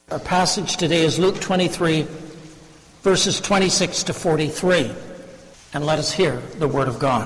Our passage today is Luke 23, verses 26 to 43. And let us hear the word of God.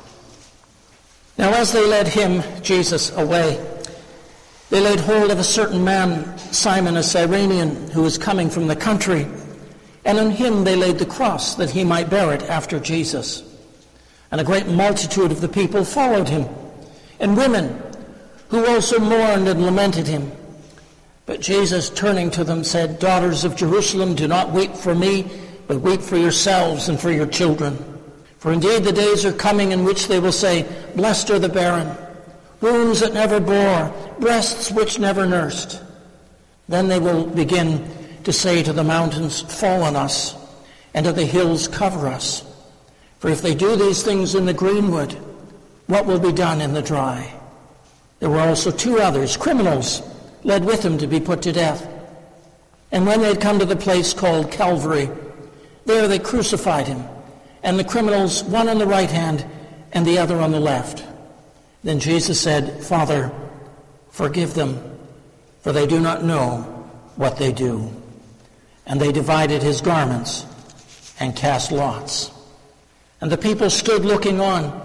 Now as they led him, Jesus, away, they laid hold of a certain man, Simon, a Cyrenian, who was coming from the country, and on him they laid the cross, that he might bear it after Jesus. And a great multitude of the people followed him, and women, who also mourned and lamented him. But Jesus, turning to them, said, "Daughters of Jerusalem, do not weep for me, but weep for yourselves and for your children. For indeed the days are coming in which they will say, 'Blessed are the barren, wombs that never bore, breasts which never nursed.' Then they will begin to say to the mountains, 'Fall on us,' and to the hills, 'Cover us.' For if they do these things in the greenwood, what will be done in the dry?" There were also two others, criminals, led with him to be put to death. And when they had come to the place called Calvary, there they crucified him, and the criminals, one on the right hand and the other on the left. Then Jesus said, "Father, forgive them, for they do not know what they do." And they divided his garments and cast lots. And the people stood looking on.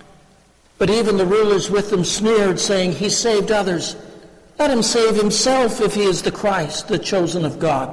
But even the rulers with them sneered, saying, "He saved others. Let him save himself if he is the Christ, the chosen of God."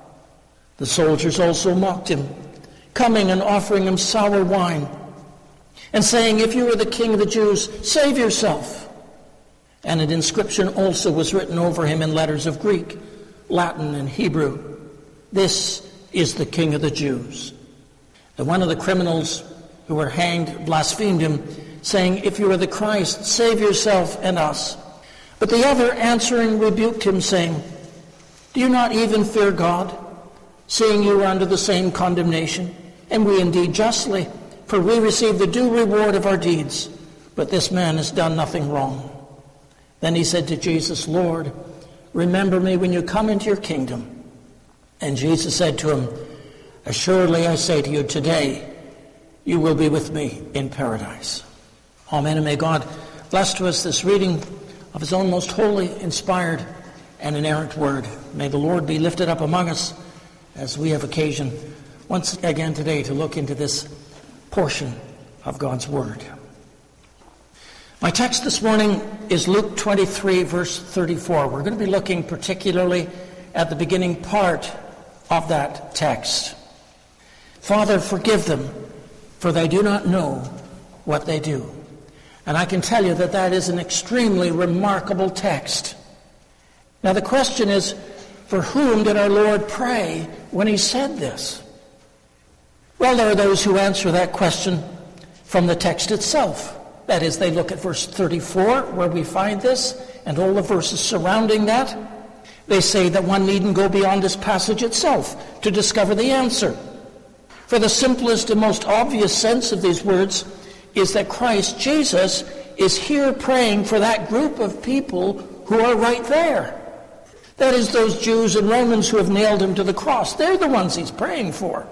The soldiers also mocked him, coming and offering him sour wine, and saying, "If you are the king of the Jews, save yourself." And an inscription also was written over him in letters of Greek, Latin, and Hebrew, "This is the King of the Jews." And one of the criminals who were hanged blasphemed him, saying, "If you are the Christ, save yourself and us." But the other answering rebuked him, saying, "Do you not even fear God, seeing you are under the same condemnation? And we indeed justly, for we receive the due reward of our deeds. But this man has done nothing wrong." Then he said to Jesus, "Lord, remember me when you come into your kingdom." And Jesus said to him, "Assuredly I say to you, today you will be with me in paradise." Amen. And may God bless to us this reading of his own most holy, inspired, and inerrant word. May the Lord be lifted up among us as we have occasion once again today to look into this portion of God's word. My text this morning is Luke 23, verse 34. We're going to be looking particularly at the beginning part of that text. "Father, forgive them, for they do not know what they do." And I can tell you that that is an extremely remarkable text. Now the question is, for whom did our Lord pray when he said this? Well, there are those who answer that question from the text itself. That is, they look at verse 34, where we find this, and all the verses surrounding that. They say that one needn't go beyond this passage itself to discover the answer. For the simplest and most obvious sense of these words is that Christ Jesus is here praying for that group of people who are right there. That is, those Jews and Romans who have nailed him to the cross. They're the ones he's praying for.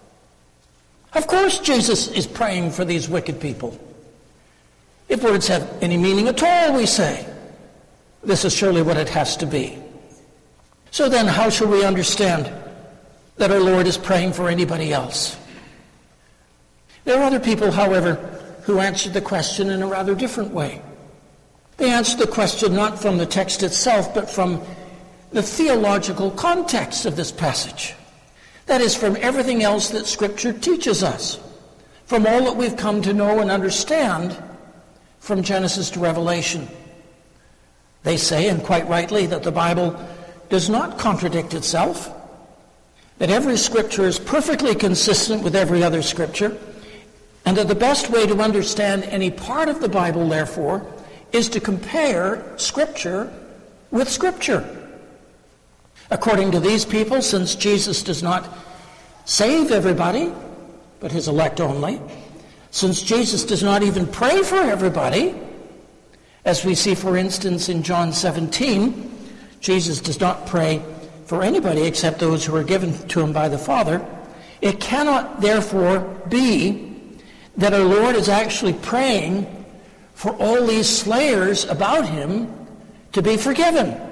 Of course Jesus is praying for these wicked people. If words have any meaning at all, we say, this is surely what it has to be. So then, how shall we understand that our Lord is praying for anybody else? There are other people, however, who answered the question in a rather different way. They answered the question not from the text itself, but from the theological context of this passage. That is, from everything else that Scripture teaches us, from all that we've come to know and understand from Genesis to Revelation. They say, and quite rightly, that the Bible does not contradict itself, that every Scripture is perfectly consistent with every other Scripture, and that the best way to understand any part of the Bible, therefore, is to compare Scripture with Scripture. According to these people, since Jesus does not save everybody, but his elect only, since Jesus does not even pray for everybody, as we see, for instance, in John 17, Jesus does not pray for anybody except those who are given to him by the Father, it cannot, therefore, be that our Lord is actually praying for all these slayers about him to be forgiven.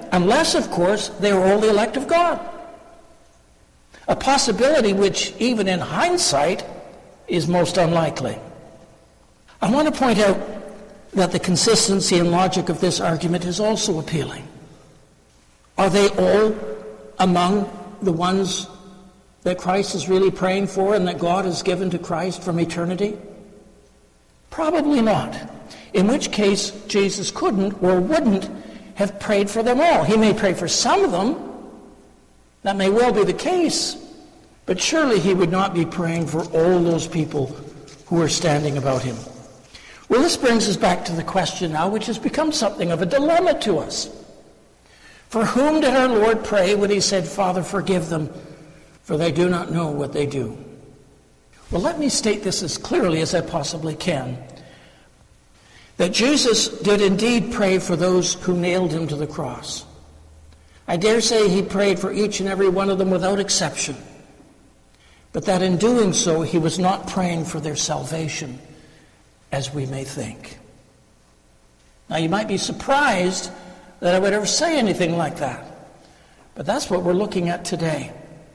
unless, of course, they are all the elect of God. A possibility which, even in hindsight, is most unlikely. I want to point out that the consistency and logic of this argument is also appealing. Are they all among the ones that Christ is really praying for and that God has given to Christ from eternity? Probably not. In which case, Jesus couldn't or wouldn't have prayed for them all. He may pray for some of them. That may well be the case. But surely he would not be praying for all those people who are standing about him. Well, this brings us back to the question now, which has become something of a dilemma to us. For whom did our Lord pray when he said, "Father, forgive them, for they do not know what they do"? Well, let me state this as clearly as I possibly can. That Jesus did indeed pray for those who nailed him to the cross. I dare say he prayed for each and every one of them without exception. But that in doing so, he was not praying for their salvation, as we may think. Now, you might be surprised that I would ever say anything like that. But that's what we're looking at today.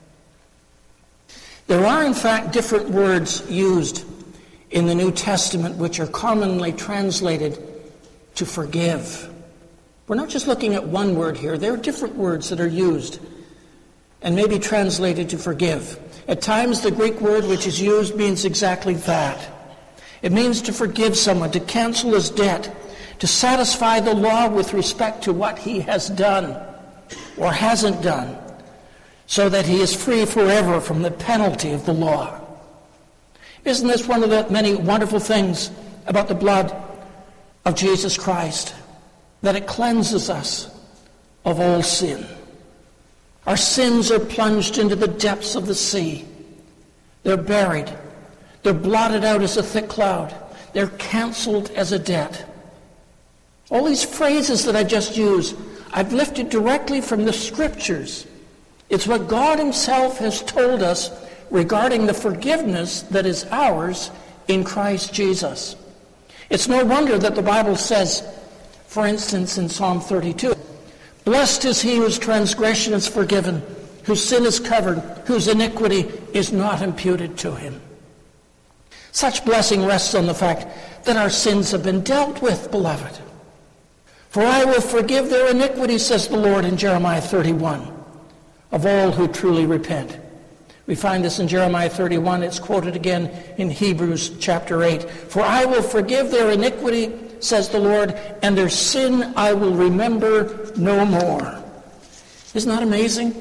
There are, in fact, different words used in the New Testament which are commonly translated to forgive. We're not just looking at one word here. There are different words that are used and may be translated to forgive. At times, the Greek word which is used means exactly that. It means to forgive someone, to cancel his debt, to satisfy the law with respect to what he has done or hasn't done, so that he is free forever from the penalty of the law. Isn't this one of the many wonderful things about the blood of Jesus Christ? That it cleanses us of all sin. Our sins are plunged into the depths of the sea. They're buried. They're blotted out as a thick cloud. They're canceled as a debt. All these phrases that I just used, I've lifted directly from the Scriptures. It's what God himself has told us regarding the forgiveness that is ours in Christ Jesus. It's no wonder that the Bible says, for instance, in Psalm 32, "Blessed is he whose transgression is forgiven, whose sin is covered, whose iniquity is not imputed to him." Such blessing rests on the fact that our sins have been dealt with, beloved. "For I will forgive their iniquity," says the Lord in Jeremiah 31, "of all who truly repent." We find this in Jeremiah 31. It's quoted again in Hebrews chapter 8. "For I will forgive their iniquity, says the Lord, and their sin I will remember no more." Isn't that amazing?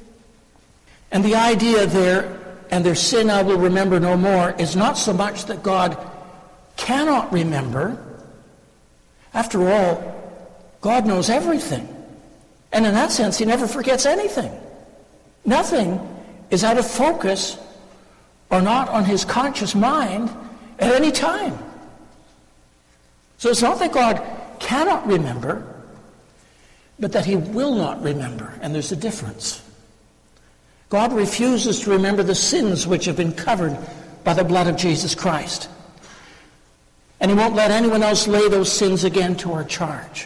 And the idea there, "and their sin I will remember no more," is not so much that God cannot remember. After all, God knows everything. And in that sense, he never forgets anything. Nothing is out of focus or not on his conscious mind at any time. So it's not that God cannot remember, but that he will not remember. And there's a difference. God refuses to remember the sins which have been covered by the blood of Jesus Christ. And he won't let anyone else lay those sins again to our charge.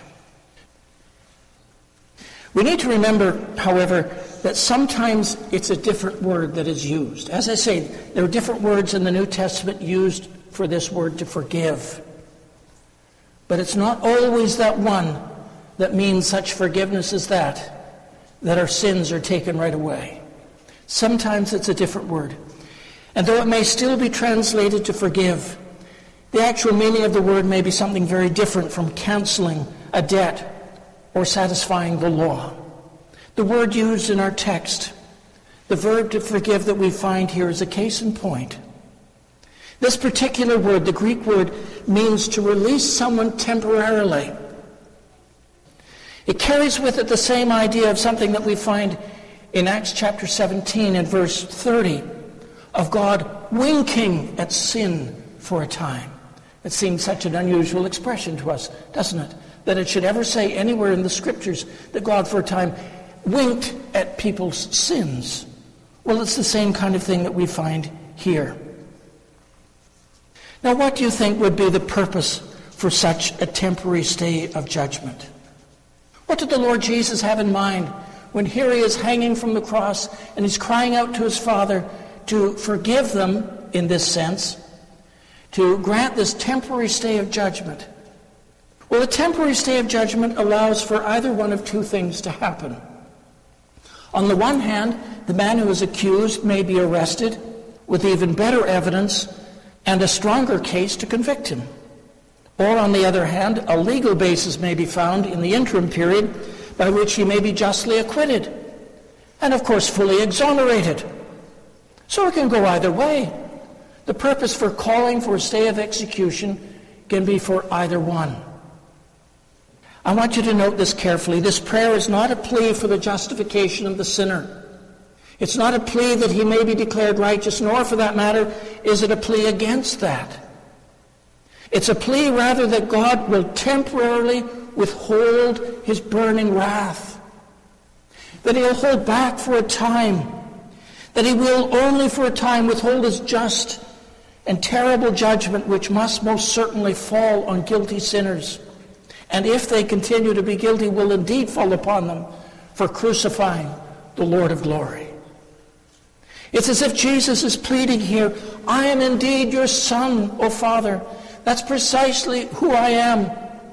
We need to remember, however, that sometimes it's a different word that is used. As I say, there are different words in the New Testament used for this word to forgive. But it's not always that one that means such forgiveness as that our sins are taken right away. Sometimes it's a different word. And though it may still be translated to forgive, the actual meaning of the word may be something very different from canceling a debt or satisfying the law. The word used in our text, the verb to forgive that we find here, is a case in point. This particular word, the Greek word, means to release someone temporarily. It carries with it the same idea of something that we find in Acts chapter 17 and verse 30, of God winking at sin for a time. It seems such an unusual expression to us, doesn't it? That it should ever say anywhere in the Scriptures that God for a time winked at people's sins. Well, it's the same kind of thing that we find here. Now, what do you think would be the purpose for such a temporary stay of judgment? What did the Lord Jesus have in mind when here he is hanging from the cross and he's crying out to his Father to forgive them in this sense, to grant this temporary stay of judgment? Well, a temporary stay of judgment allows for either one of two things to happen. On the one hand, the man who is accused may be arrested with even better evidence and a stronger case to convict him. Or, on the other hand, a legal basis may be found in the interim period by which he may be justly acquitted and, of course, fully exonerated. So it can go either way. The purpose for calling for a stay of execution can be for either one. I want you to note this carefully. This prayer is not a plea for the justification of the sinner. It's not a plea that he may be declared righteous, nor, for that matter, is it a plea against that. It's a plea, rather, that God will temporarily withhold his burning wrath, that he'll hold back for a time, that he will only for a time withhold his just and terrible judgment, which must most certainly fall on guilty sinners, and if they continue to be guilty, will indeed fall upon them for crucifying the Lord of glory. It's as if Jesus is pleading here, I am indeed your Son, O Father. That's precisely who I am.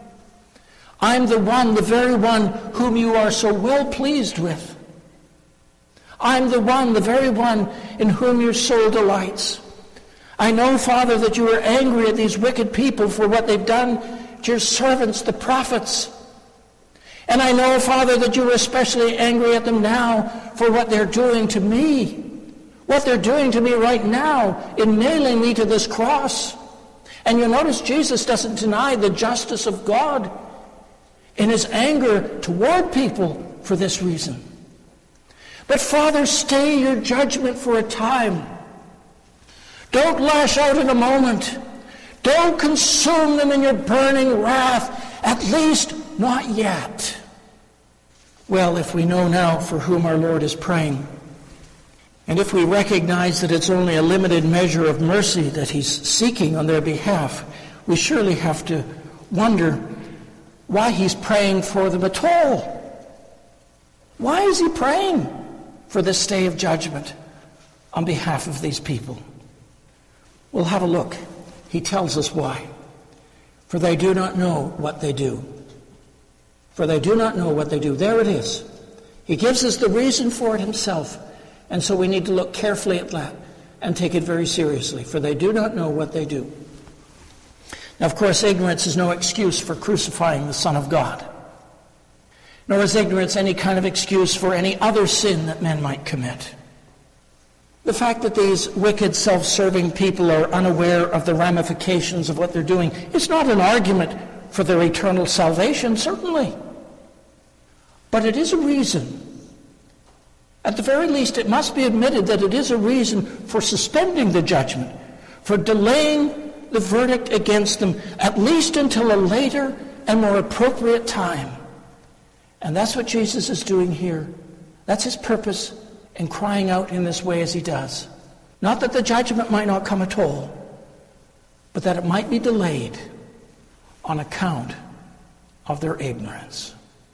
I'm the one, the very one whom you are so well pleased with. I'm the one, the very one in whom your soul delights. I know, Father, that you are angry at these wicked people for what they've done to your servants, the prophets. And I know, Father, that you are especially angry at them now for what they're doing to me. What they're doing to me right now in nailing me to this cross. And you notice Jesus doesn't deny the justice of God in his anger toward people for this reason. But Father, stay your judgment for a time. Don't lash out in a moment. Don't consume them in your burning wrath, at least not yet. Well, if we know now for whom our Lord is praying, and if we recognize that it's only a limited measure of mercy that he's seeking on their behalf, we surely have to wonder why he's praying for them at all. Why is he praying for this stay of judgment on behalf of these people? We'll have a look. He tells us why. For they do not know what they do. For they do not know what they do. There it is. He gives us the reason for it himself. And so we need to look carefully at that and take it very seriously. For they do not know what they do. Now, of course, ignorance is no excuse for crucifying the Son of God. Nor is ignorance any kind of excuse for any other sin that men might commit. The fact that these wicked, self-serving people are unaware of the ramifications of what they're doing is not an argument for their eternal salvation, certainly. But it is a reason. At the very least, it must be admitted that it is a reason for suspending the judgment, for delaying the verdict against them, at least until a later and more appropriate time. And that's what Jesus is doing here. That's his purpose in crying out in this way as he does. Not that the judgment might not come at all, but that it might be delayed on account of their ignorance.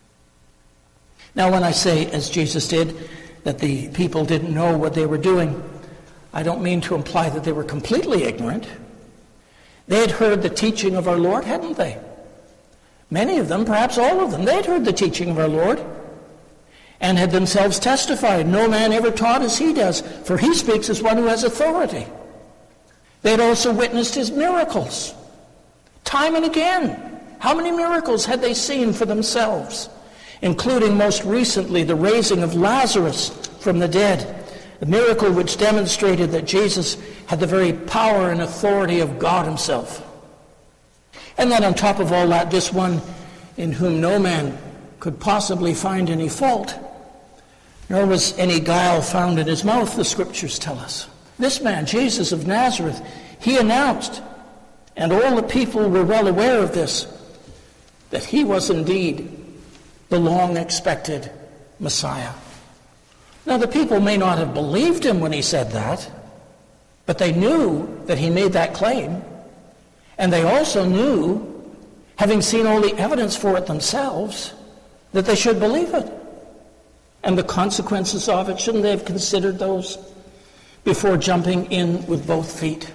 Now, when I say, as Jesus did, that the people didn't know what they were doing, I don't mean to imply that they were completely ignorant. They had heard the teaching of our Lord, hadn't they? Many of them, perhaps all of them, they had heard the teaching of our Lord and had themselves testified, no man ever taught as he does, for he speaks as one who has authority. They had also witnessed his miracles, time and again. How many miracles had they seen for themselves? Including most recently the raising of Lazarus from the dead, a miracle which demonstrated that Jesus had the very power and authority of God himself. And then on top of all that, this one in whom no man could possibly find any fault, nor was any guile found in his mouth, the scriptures tell us. This man, Jesus of Nazareth, he announced, and all the people were well aware of this, that he was indeed the long-expected Messiah. Now, the people may not have believed him when he said that, but they knew that he made that claim, and they also knew, having seen all the evidence for it themselves, that they should believe it. And the consequences of it, shouldn't they have considered those before jumping in with both feet?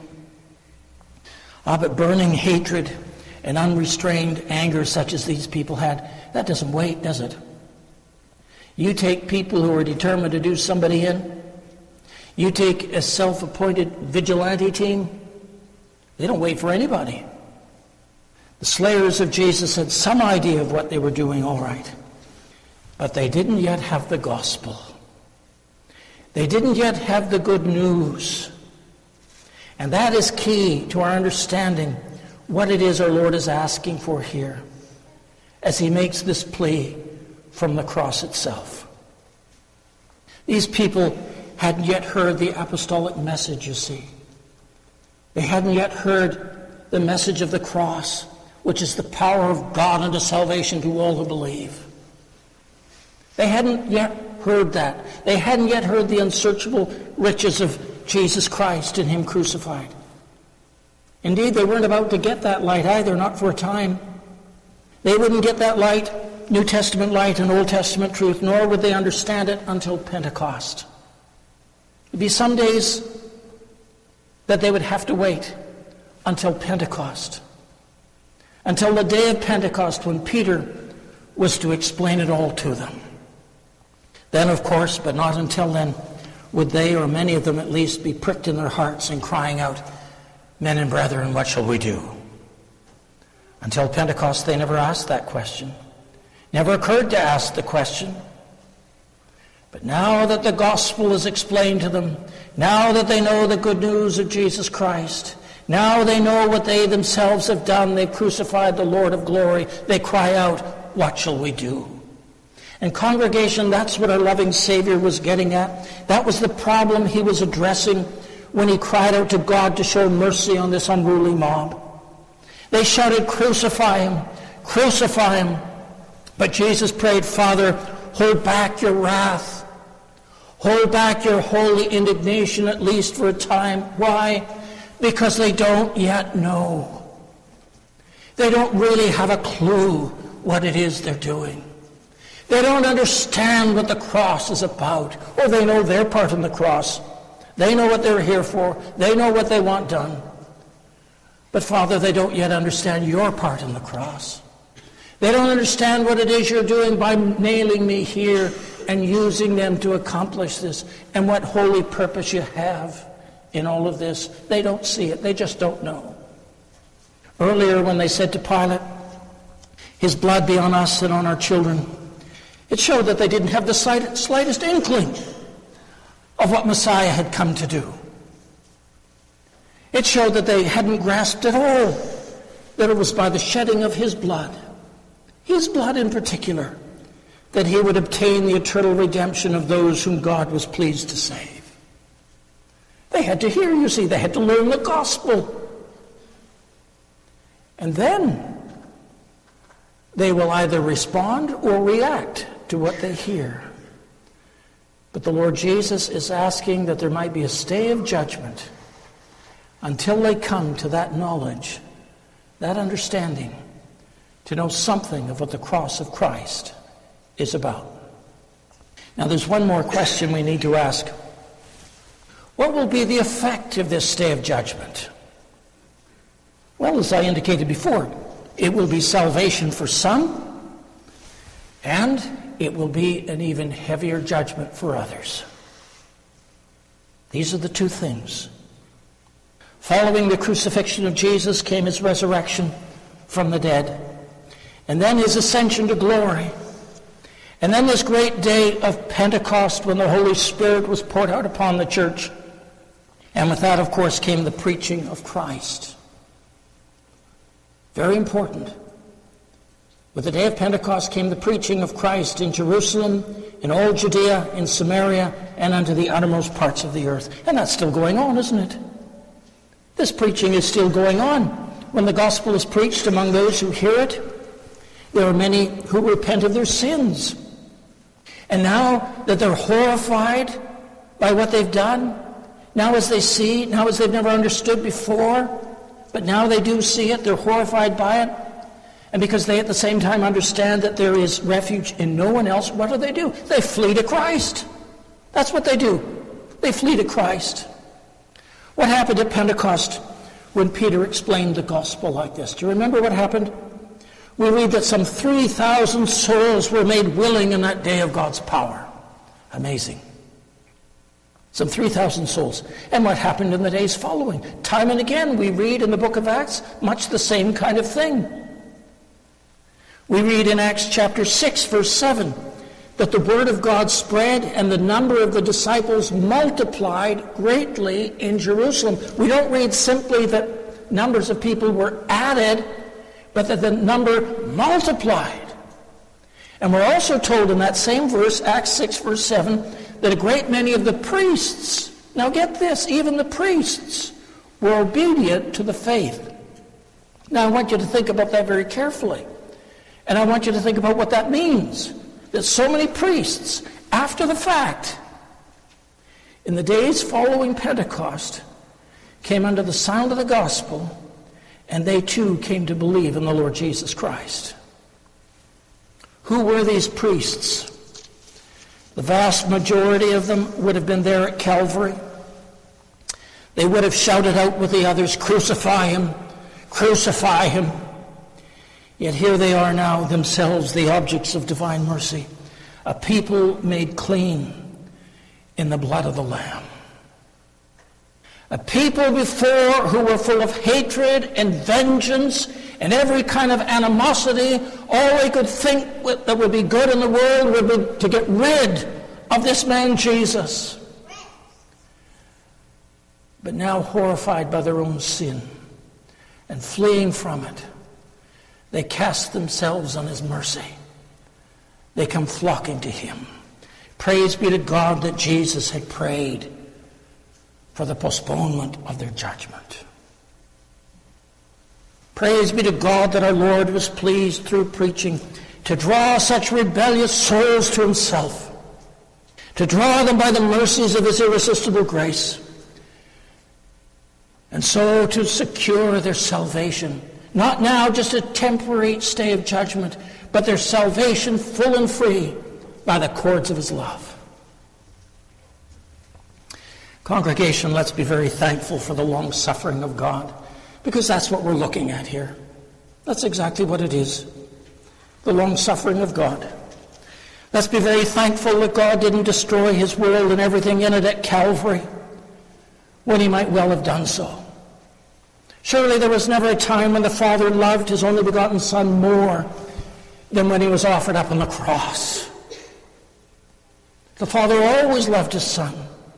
But burning hatred and unrestrained anger such as these people had, that doesn't wait, does it? You take people who are determined to do somebody in, you take a self-appointed vigilante team, they don't wait for anybody. The slayers of Jesus had some idea of what they were doing, all right, but they didn't yet have the gospel. They didn't yet have the good news. And that is key to our understanding what it is our Lord is asking for here as he makes this plea from the cross itself. These people hadn't yet heard the apostolic message, you see. They hadn't yet heard the message of the cross, which is the power of God unto salvation to all who believe. They hadn't yet heard that. They hadn't yet heard the unsearchable riches of Jesus Christ and him crucified. Indeed, they weren't about to get that light either, not for a time. They wouldn't get that light, New Testament light and Old Testament truth, nor would they understand it until Pentecost. It'd be some days that they would have to wait until Pentecost, until the day of Pentecost when Peter was to explain it all to them. Then, of course, but not until then, would they, or many of them at least, be pricked in their hearts and crying out, "Men and brethren, what shall we do?" Until Pentecost, they never asked that question. Never occurred to ask the question. But now that the gospel is explained to them, now that they know the good news of Jesus Christ, now they know what they themselves have done, they've crucified the Lord of glory, they cry out, "What shall we do?" And congregation, that's what our loving Savior was getting at. That was the problem he was addressing when he cried out to God to show mercy on this unruly mob. They shouted, "Crucify him, crucify him." But Jesus prayed, "Father, hold back your wrath. Hold back your holy indignation, at least for a time." Why? Because they don't yet know. They don't really have a clue what it is they're doing. They don't understand what the cross is about. Or they know their part in the cross. They know what they're here for. They know what they want done. But Father, they don't yet understand your part in the cross. They don't understand what it is you're doing by nailing me here and using them to accomplish this, and what holy purpose you have in all of this. They don't see it. They just don't know. Earlier when they said to Pilate, "His blood be on us and on our children," it showed that they didn't have the slightest inkling of what Messiah had come to do. It showed that they hadn't grasped at all that it was by the shedding of his blood in particular, that he would obtain the eternal redemption of those whom God was pleased to save. They had to hear, you see, they had to learn the gospel. And then they will either respond or react to what they hear. But the Lord Jesus is asking that there might be a stay of judgment until they come to that knowledge, that understanding, to know something of what the cross of Christ is about. Now there's one more question we need to ask. What will be the effect of this stay of judgment? Well, as I indicated before, it will be salvation for some, and it will be an even heavier judgment for others. These are the two things. Following the crucifixion of Jesus came his resurrection from the dead, and then his ascension to glory, and then this great day of Pentecost when the Holy Spirit was poured out upon the church. And with that, of course, came the preaching of Christ. Very important. With the day of Pentecost came the preaching of Christ in Jerusalem, in all Judea, in Samaria, and unto the uttermost parts of the earth. And that's still going on, isn't it? This preaching is still going on. When the gospel is preached among those who hear it, there are many who repent of their sins. And now that they're horrified by what they've done, now as they see, now as they've never understood before, but now they do see it, they're horrified by it, And because they at the same time understand that there is refuge in no one else, what do? They flee to Christ. That's what they do. They flee to Christ. What happened at Pentecost when Peter explained the gospel like this? Do you remember what happened? We read that some 3,000 souls were made willing in that day of God's power. Amazing. Some 3,000 souls. And what happened in the days following? Time and again, we read in the book of Acts much the same kind of thing. We read in Acts chapter 6, verse 7, that the word of God spread and the number of the disciples multiplied greatly in Jerusalem. We don't read simply that numbers of people were added, but that the number multiplied. And we're also told in that same verse, Acts 6, verse 7, that a great many of the priests, now get this, even the priests, were obedient to the faith. Now I want you to think about that very carefully. And I want you to think about what that means. That so many priests, after the fact, in the days following Pentecost, came under the sound of the gospel, and they too came to believe in the Lord Jesus Christ. Who were these priests? The vast majority of them would have been there at Calvary. They would have shouted out with the others, "Crucify him! Crucify him!" Yet here they are now, themselves the objects of divine mercy, a people made clean in the blood of the Lamb. A people before who were full of hatred and vengeance and every kind of animosity. All they could think that would be good in the world would be to get rid of this man Jesus. But now horrified by their own sin and fleeing from it, they cast themselves on his mercy. They come flocking to him. Praise be to God that Jesus had prayed for the postponement of their judgment. Praise be to God that our Lord was pleased through preaching to draw such rebellious souls to himself, to draw them by the mercies of his irresistible grace, and so to secure their salvation. Not now just a temporary stay of judgment, but their salvation full and free by the cords of his love. Congregation, let's be very thankful for the long suffering of God, because that's what we're looking at here. That's exactly what it is. The long suffering of God. Let's be very thankful that God didn't destroy his world and everything in it at Calvary, when he might well have done so. Surely there was never a time when the Father loved his only begotten Son more than when he was offered up on the cross. The Father always loved his Son,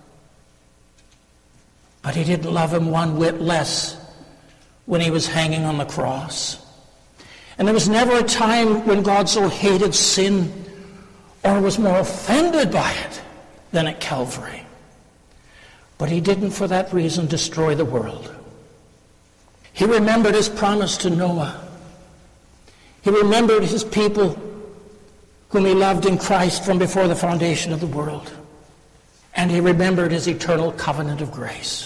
but he didn't love him one whit less when he was hanging on the cross. And there was never a time when God so hated sin or was more offended by it than at Calvary. But he didn't for that reason destroy the world. He remembered his promise to Noah. He remembered his people whom he loved in Christ from before the foundation of the world. And he remembered his eternal covenant of grace.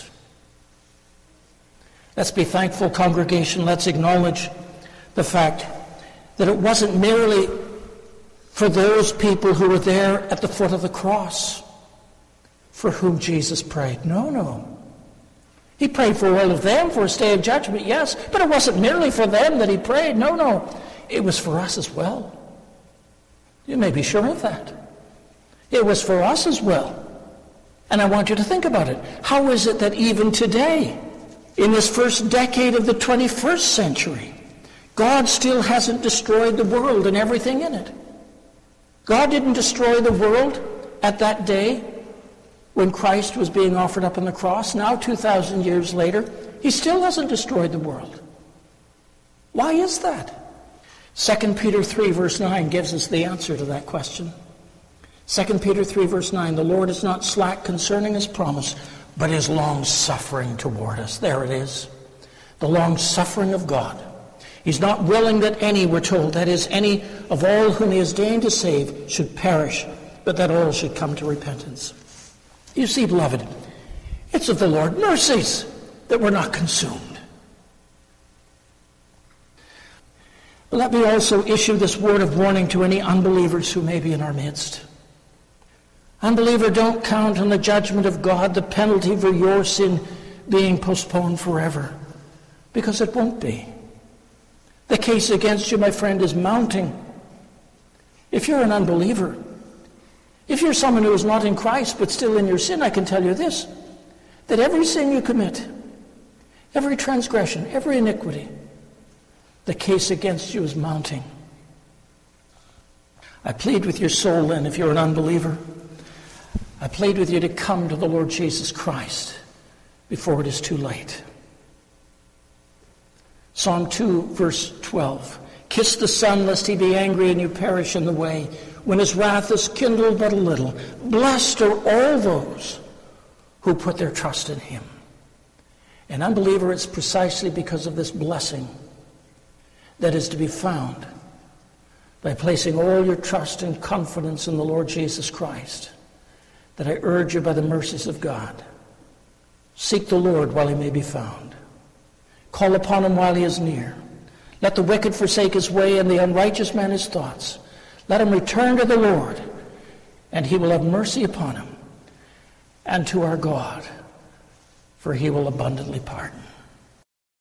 Let's be thankful, congregation. Let's acknowledge the fact that it wasn't merely for those people who were there at the foot of the cross for whom Jesus prayed. No. He prayed for all of them for a stay of judgment, yes, but it wasn't merely for them that he prayed. No. It was for us as well. You may be sure of that. It was for us as well. And I want you to think about it. How is it that even today, in this first decade of the 21st century, God still hasn't destroyed the world and everything in it? God didn't destroy the world at that day when Christ was being offered up on the cross. Now, 2,000 years later, he still hasn't destroyed the world. Why is that? 2 Peter 3, verse 9 gives us the answer to that question. 2 Peter 3, verse 9, the Lord is not slack concerning his promise, but is long-suffering toward us. There it is. The long-suffering of God. He's not willing that any, we're told, that is, any of all whom he has deigned to save, should perish, but that all should come to repentance. You see, beloved, it's of the Lord's mercies that we're not consumed. But let me also issue this word of warning to any unbelievers who may be in our midst. Unbeliever, don't count on the judgment of God, the penalty for your sin being postponed forever, because it won't be. The case against you, my friend, is mounting. If you're an unbeliever, if you're someone who is not in Christ but still in your sin, I can tell you this, that every sin you commit, every transgression, every iniquity, the case against you is mounting. I plead with your soul then, if you're an unbeliever, I plead with you to come to the Lord Jesus Christ before it is too late. Psalm 2, verse 12. Kiss the Son, lest he be angry and you perish in the way, when his wrath is kindled but a little. Blessed are all those who put their trust in him. And unbeliever, it's precisely because of this blessing that is to be found by placing all your trust and confidence in the Lord Jesus Christ, that I urge you by the mercies of God, seek the Lord while he may be found. Call upon him while he is near. Let the wicked forsake his way and the unrighteous man his thoughts. Let him return to the Lord, and he will have mercy upon him, and to our God, for he will abundantly pardon.